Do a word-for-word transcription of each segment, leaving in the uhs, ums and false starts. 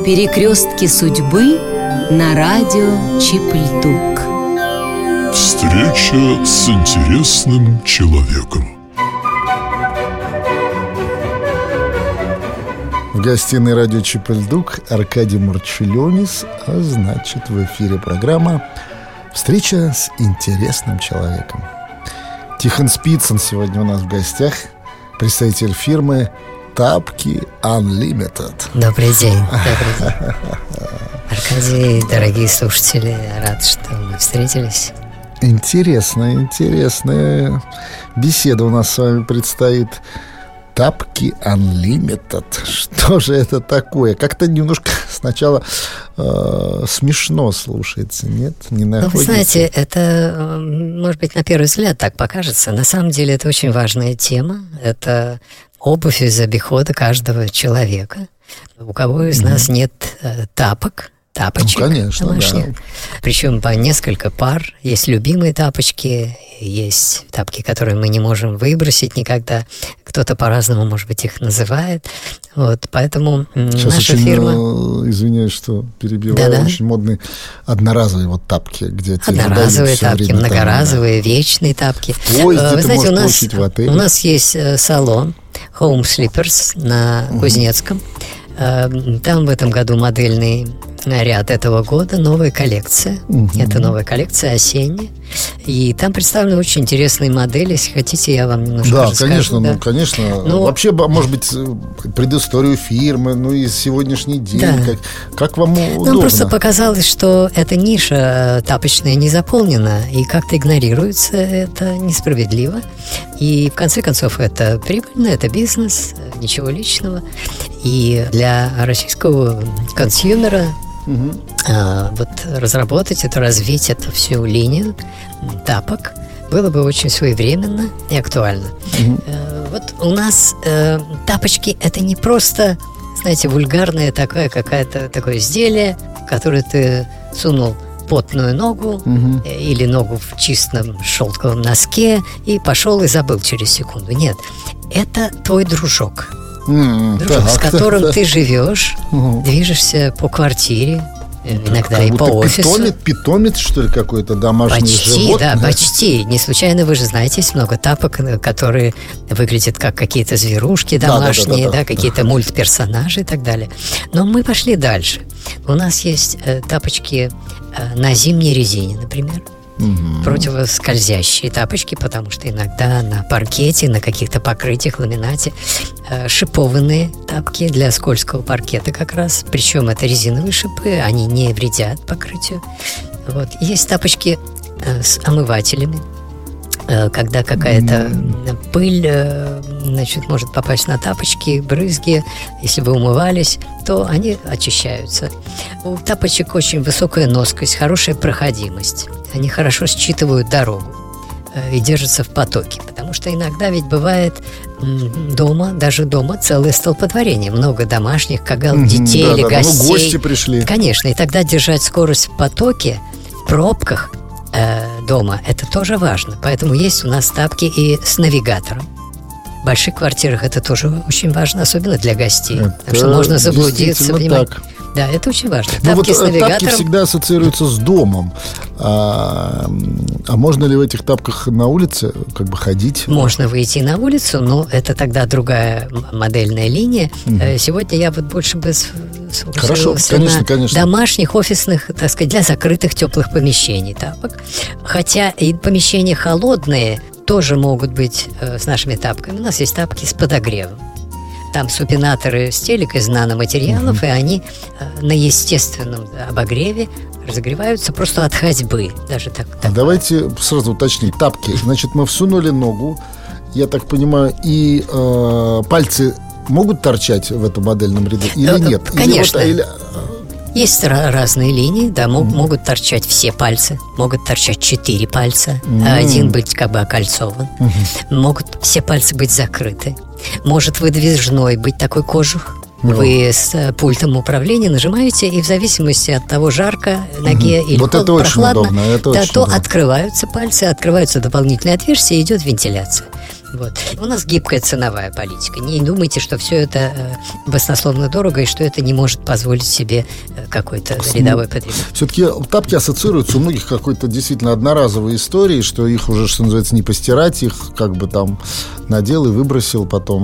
Перекрестки судьбы на радио Чип-Льдук. Встреча с интересным человеком. В гостиной радио Чип-Льдук Аркадий Марчулионис, а значит, в эфире программа «Встреча с интересным человеком». Тихон Спицын сегодня у нас в гостях, представитель фирмы «Тапки Unlimited». Добрый день, добрый день. Аркадий, дорогие слушатели, рад, что мы встретились. Интересная, интересная беседа у нас с вами предстоит. Тапки Unlimited. Что же это такое? Как-то немножко сначала э, смешно слушается, нет? Не находится? Ну, вы знаете, это, может быть, на первый взгляд так покажется. На самом деле это очень важная тема. Это обувь из обихода каждого человека. У кого из mm-hmm. нас нет э, тапок, тапочек, ну, конечно, домашних. Да. Причем по несколько пар. Есть любимые тапочки, есть тапки, которые мы не можем выбросить никогда. Кто-то по-разному, может быть, их называет. Вот, поэтому сейчас наша очень, фирма... извиняюсь, что перебиваю, Да-да. очень модные одноразовые вот тапки, где одноразовые тапки, многоразовые, там, да. вечные тапки. В поезде Вы ты знаете, можешь у нас, получить в отеле. У нас есть салон Home Slippers на uh-huh. Кузнецком. Там в этом году модельный ряд этого года, новая коллекция. Угу. Это новая коллекция осенняя. И там представлены очень интересные модели. Если хотите, я вам немножко да, расскажу. Конечно, да, ну, конечно. ну, вообще, может быть, предысторию фирмы, ну и сегодняшний день. Да. Как, как вам удобно? Нам просто показалось, что эта ниша тапочная не заполнена, и как-то игнорируется это несправедливо. И в конце концов, это прибыльно, это бизнес, ничего личного. И для российского консюмера угу. а, вот разработать это, развить эту всю линию тапок было бы очень своевременно и актуально. Угу. А, вот у нас а, тапочки – это не просто, знаете, вульгарное такое какое-то такое изделие, в которое ты сунул потную ногу угу. или ногу в чистом шелковом носке и пошел и забыл через секунду. Нет, это твой дружок. Mm, дружок, так, с которым да, ты живешь, угу. движешься по квартире, иногда как и по офису. Питомец, питомец, что ли, какой-то домашний почти, животное? Да, почти. Не случайно, вы же знаете, есть много тапок, которые выглядят как какие-то зверушки домашние, да, да, да, да, да, какие-то мультперсонажи и так далее. Но мы пошли дальше. У нас есть э, тапочки э, на зимней резине, например. Угу. Противоскользящие тапочки, потому что иногда на паркете, на каких-то покрытиях, ламинате э, шипованные тапки для скользкого паркета как раз. Причем это резиновые шипы, они не вредят покрытию. Вот. Есть тапочки э, с омывателями, э, когда какая-то mm. пыль э, значит, может попасть на тапочки, брызги. Если вы умывались, то они очищаются. У тапочек очень высокая носкость, хорошая проходимость. Они хорошо считывают дорогу э, и держатся в потоке. Потому что иногда ведь бывает м, дома, даже дома целое столпотворение. Много домашних, кагал, mm-hmm, детей да, или да, гостей. Ну, гости пришли. Конечно, и тогда держать скорость в потоке, в пробках э, дома, это тоже важно. Поэтому есть у нас тапки и с навигатором. В больших квартирах это тоже очень важно, особенно для гостей. Это потому что можно заблудиться, понимаете? Так. Да, это очень важно. Тапки, вот, с навигатором. Тапки всегда ассоциируются с домом. А, а можно ли в этих тапках на улице как бы ходить? Можно выйти на улицу, но это тогда другая модельная линия. Mm-hmm. Сегодня я вот больше бы сфокусировался на конечно. домашних, офисных, так сказать, для закрытых теплых помещений тапок. Хотя и помещения холодные тоже могут быть э, с нашими тапками. У нас есть тапки с подогревом. Там супинаторы стелек из наноматериалов, mm-hmm. и они э, на естественном обогреве разогреваются просто от ходьбы. Даже так, так. А давайте сразу уточним. Тапки. Значит, мы всунули ногу, я так понимаю, и э, пальцы могут торчать в этом модельном ряду или э, нет? Конечно. Или вот, или... Есть разные линии, да, мог, mm-hmm. могут торчать все пальцы, могут торчать четыре пальца, mm-hmm. а один быть как бы окольцован. Mm-hmm. Могут все пальцы быть закрыты. Может выдвижной быть такой кожух. Mm-hmm. Вы с пультом управления нажимаете, и в зависимости от того, жарко ноге mm-hmm. или вот холодно, прохладно, это да, очень то удобно. Открываются пальцы, открываются дополнительные отверстия, и идет вентиляция. Вот. У нас гибкая ценовая политика. Не думайте, что все это э, баснословно дорого, и что это не может позволить себе э, какой-то рядовой потребитель. Все-таки тапки ассоциируются у многих какой-то действительно одноразовой историей, что их уже, что называется, не постирать, их как бы там надел и выбросил,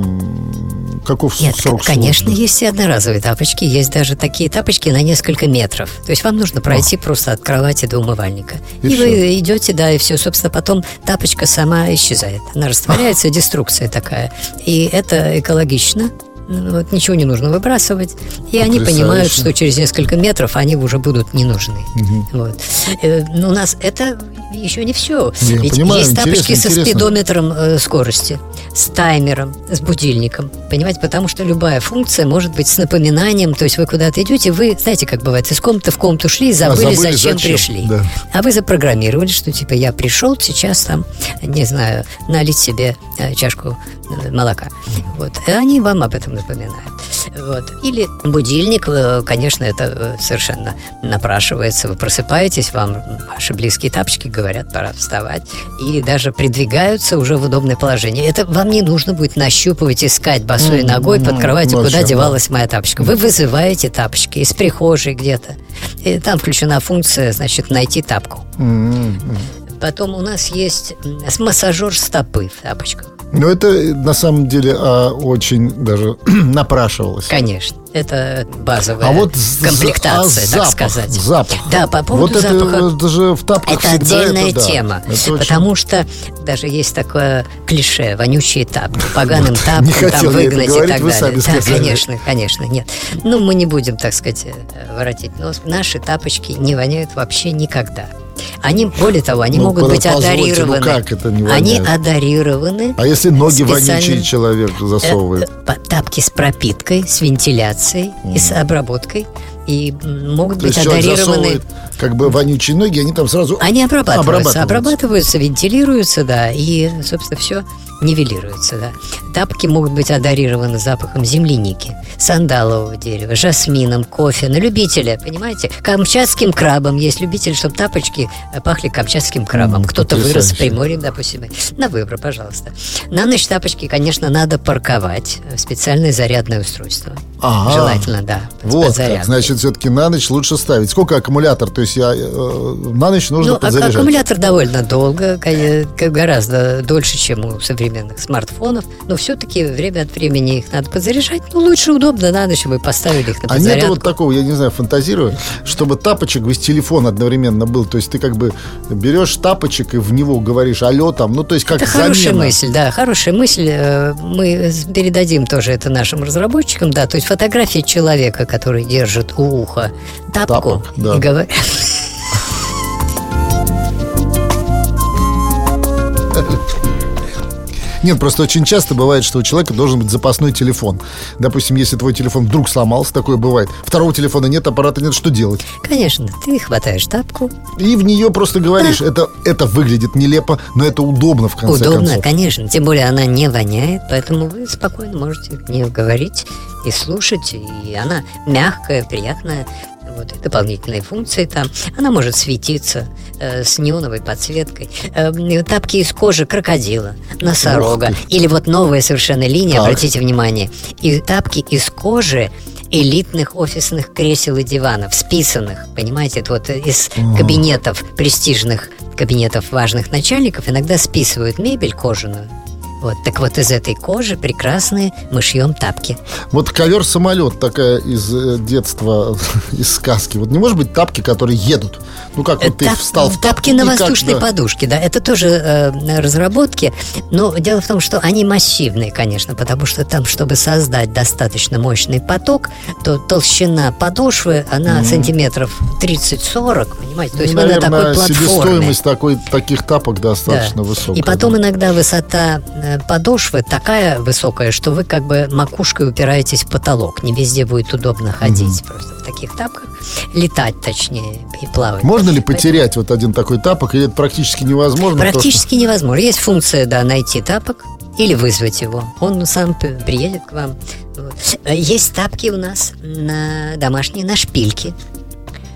потом каков Нет, срок к- конечно, службы? есть и одноразовые тапочки, есть даже такие тапочки на несколько метров. То есть вам нужно пройти а. просто от кровати до умывальника. И, и вы идете, да, и все, собственно, потом тапочка сама исчезает. Она растворяется, деструкция такая. И это экологично. Вот, ничего не нужно выбрасывать. И они понимают, что через несколько метров они уже будут не нужны. Угу. Вот. Но у нас это еще не все. Я Ведь понимаю, есть тапочки интересно, со интересно. спидометром э, скорости, с таймером, с будильником. Понимаете, потому что любая функция может быть с напоминанием. То есть вы куда-то идете, вы, знаете, как бывает, из комнаты в комнату шли, забыли, а забыли зачем, зачем пришли. Да. А вы запрограммировали, что типа я пришел сейчас там, не знаю, налить себе э, чашку э, молока. Вот. И они вам об этом напоминают. Вот. Или будильник, конечно, это совершенно напрашивается. Вы просыпаетесь, вам ваши близкие тапочки говорят, пора вставать, и даже придвигаются уже в удобное положение. Это вам не нужно будет нащупывать, искать босой mm-hmm. ногой под кроватью, куда да. девалась моя тапочка. Вы вызываете тапочки из прихожей где-то, и там включена функция, значит, найти тапку. Mm-hmm. Потом у нас есть массажер стопы в тапочках. Но это на самом деле а, очень даже напрашивалось. Конечно, это базовая а вот комплектация, а так запах, сказать. Запах. Да, по поводу вот запаха. Это, это же в тапках это отдельная это, тема, да, это потому очень... что даже есть такое клише: вонючие тапки, поганым вот, тапкам там выгнать и так вы далее. Сами да, конечно, конечно, нет. Ну, мы не будем, так сказать, воротить нос. Наши тапочки не воняют вообще никогда. Они, более того, они ну, могут быть одарированы. Ну как это не они одарированы. А если ноги специальным... вонючий человек засовывает? Тапки с пропиткой, с вентиляцией mm. и с обработкой. И могут То быть есть одарированы. Как бы вонючие ноги, они там сразу Они обрабатываются, обрабатываются, обрабатываются вентилируются, да, и, собственно, все нивелируется, да. Тапки могут быть одарированы запахом земляники, сандалового дерева, жасмином, кофе, на любителя, понимаете? Камчатским крабом. Есть любители, чтобы тапочки пахли камчатским крабом. Mm, Кто-то потрясающе. Вырос в Приморье, допустим. На выбор, пожалуйста. На ночь тапочки, конечно, надо парковать в специальное зарядное устройство. Ага. Желательно, да. Вот как. Значит, все-таки на ночь лучше ставить. Сколько аккумулятор? То есть я, э, на ночь нужно ну, подзаряжать? Аккумулятор довольно долго, гораздо дольше, чем у современных смартфонов. Но все-таки время от времени их надо подзаряжать. Ну, лучше удобно на ночь вы поставили их на подзарядку. А нет вот такого, я не знаю, фантазирую, чтобы тапочек без телефона одновременно был. То есть ты как бы берешь тапочек и в него говоришь алло там. Ну, то есть как это замена. Хорошая мысль, да, хорошая мысль. Мы передадим тоже это нашим разработчикам, да. То есть фотография человека, который держит у уха тапку. Тапок, да. И говорит... Нет, просто очень часто бывает, что у человека должен быть запасной телефон. Допустим, если твой телефон вдруг сломался, такое бывает. Второго телефона нет, аппарата нет, что делать? Конечно, ты хватаешь тапку и в нее просто говоришь, да. это, это выглядит нелепо, но это удобно в конце удобно, концов. Удобно, конечно, тем более она не воняет, поэтому вы спокойно можете в нее говорить и слушать, и она мягкая, приятная. Вот, и дополнительные функции там. Она может светиться э, с неоновой подсветкой. э, Тапки из кожи крокодила, носорога. Или вот новая совершенно линия, так. Обратите внимание. И тапки из кожи элитных офисных кресел и диванов, списанных, понимаете, это вот из кабинетов, престижных кабинетов важных начальников иногда списывают мебель кожаную. Вот, так вот из этой кожи прекрасные мы шьем тапки. Вот ковер-самолет такая из детства, из сказки. Вот не может быть тапки, которые едут? Ну как вот ты Тап, встал в тапки на воздушной как, да. подушке, да, это тоже э, разработки. Но дело в том, что они массивные, конечно, потому что там, чтобы создать достаточно мощный поток, то толщина подошвы, она mm-hmm. сантиметров тридцать-сорок, понимаете? То есть ну, вы на такой платформе. Себестоимость такой, таких тапок достаточно да. высокая. И потом да. иногда высота подошвы такая высокая, что вы как бы макушкой упираетесь в потолок. Не везде будет удобно ходить mm-hmm. просто в таких тапках. Летать, точнее, и плавать. Можно ли потерять Поэтому... вот один такой тапок, или это практически невозможно? Практически то, что... невозможно. Есть функция, да, найти тапок или вызвать его. Он сам приедет к вам. Вот. Есть тапки у нас на домашние, на шпильки.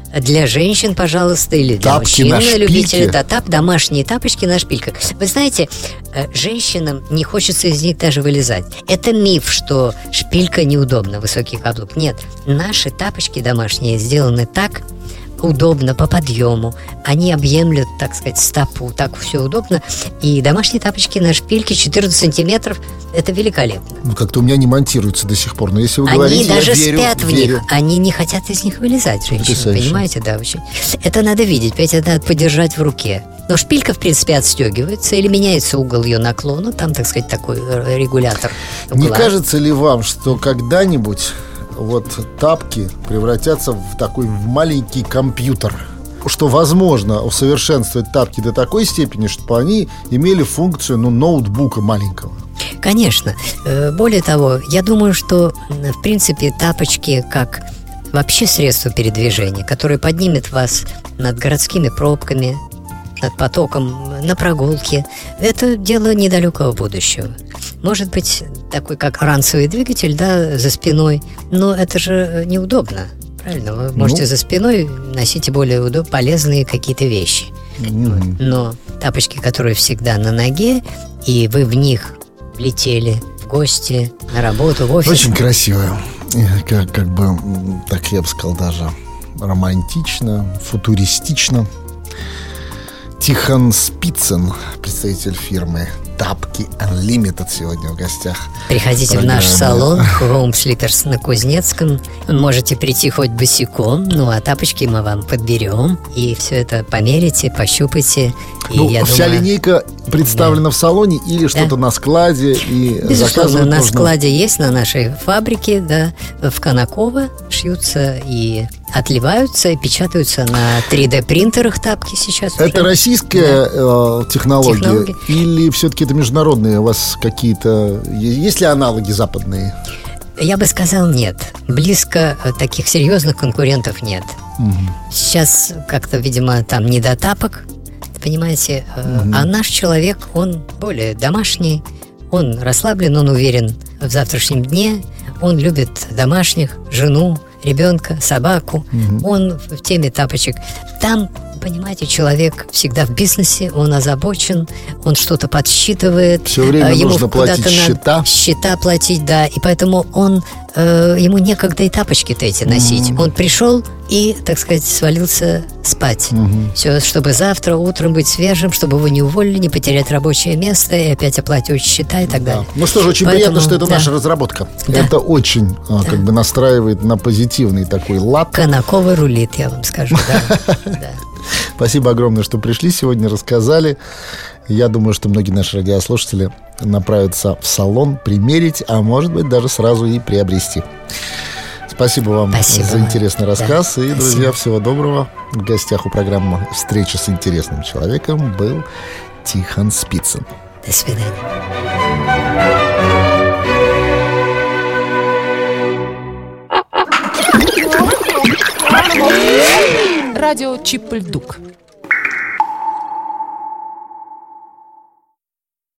для женщин, пожалуйста, или для Тапки мужчин, на шпильке. любителей, да, тап, домашние тапочки на шпильках. Вы знаете, э, женщинам не хочется из них даже вылезать. Это миф, что шпилька неудобна, высокий каблук. Нет, наши тапочки домашние сделаны так удобно по подъему. Они объемлют, так сказать, стопу. Так все удобно. И домашние тапочки на шпильке четырнадцать сантиметров. Это великолепно. Ну, как-то у меня не монтируются до сих пор. Но если вы Они говорите, даже я верю, спят в верю. них. Они не хотят из них вылезать, женщины. Потрясающе. Понимаете, да, очень. Это надо видеть, понимаете, это надо подержать в руке. Но шпилька, в принципе, отстегивается или меняется угол ее наклона. Там, так сказать, такой э, регулятор угла. Не кажется ли вам, что когда-нибудь вот тапки превратятся в такой в маленький компьютер? Что возможно усовершенствовать тапки до такой степени, чтобы они имели функцию, ну, ноутбука маленького. Конечно. Э, Более того, я думаю, что, м, в принципе, тапочки как вообще средство передвижения, которое поднимет вас над городскими пробками, над потоком, на прогулке, это дело недалекого будущего. Может быть, такой как ранцевый двигатель, да, за спиной, но это же неудобно. Правильно? Вы можете Ну. за спиной носить более удоб- полезные какие-то вещи. Мгм. Но тапочки, которые всегда на ноге, и вы в них летели в гости, на работу, в офис. Очень красиво. Э, Как, как бы, м, так я бы сказал, даже романтично, футуристично. Тихон Спицын, представитель фирмы Тапки Unlimited, сегодня в гостях. Приходите в наш Программа. салон Home Slippers на Кузнецком. Можете прийти хоть босиком, ну а тапочки мы вам подберем. И все это померите, пощупайте. И Ну, я вся думаю, линейка представлена в салоне или что-то на складе, и безусловно, заказывать на нужно. складе есть, на нашей фабрике, да, в Конаково шьются и отливаются, и печатаются на три дэ принтерах тапки сейчас. Это уже. российская э, технология, Технология. или все-таки это международные? У вас какие-то... Есть ли аналоги западные? Я бы сказал, нет. Близко э, таких серьезных конкурентов нет. Сейчас как-то, видимо, там не до тапок, понимаете. э, А наш человек, он более домашний, он расслаблен, он уверен в завтрашнем дне, он любит домашних, жену, ребенка, собаку. Он в теме тапочек. Там, понимаете, человек всегда в бизнесе, он озабочен, он что-то подсчитывает. Всё время э, ему нужно платить куда-то надо счета. счета платить, да. И поэтому он э, ему некогда и тапочки-то эти носить. Он пришел и, так сказать, свалился спать. Все, чтобы завтра утром быть свежим, чтобы его не уволили, не потерять рабочее место и опять оплачивать счета и так далее. Ну что же, очень Поэтому, приятно, что это да. наша разработка. Да. Это очень а, как бы настраивает на позитивный такой лад. Конаково рулит, я вам скажу. Да. Да. Спасибо огромное, что пришли сегодня, рассказали. Я думаю, что многие наши радиослушатели направятся в салон, примерить, а может быть даже сразу и приобрести. Спасибо вам Спасибо за вам. интересный рассказ. Да, и, спасибо. друзья, всего доброго. В гостях у программы «Встреча с интересным человеком» был Тихон Спицын. До свидания. Радио Чип-Льдук.